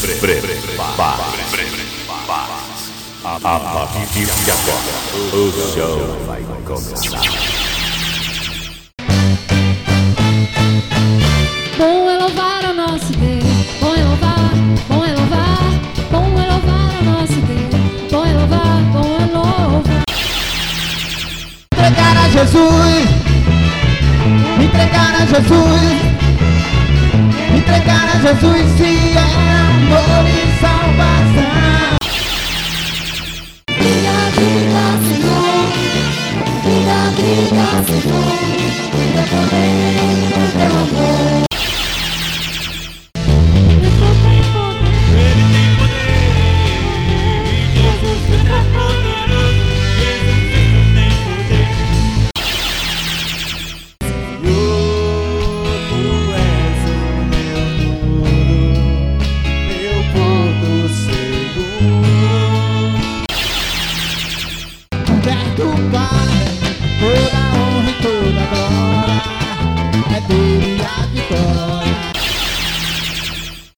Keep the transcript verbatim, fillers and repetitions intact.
Prepare. A partir de agora, o show vai começar. Bom é louvar ao nosso Deus, bom é louvar, bom é louvar, bom é louvar ao nosso Deus, bom é louvar, bom é louvar. Entregar a Jesus, entregar a Jesus, entregar a Jesus, se é amor e salvação. Briga, briga, Senhor, briga, briga, Senhor.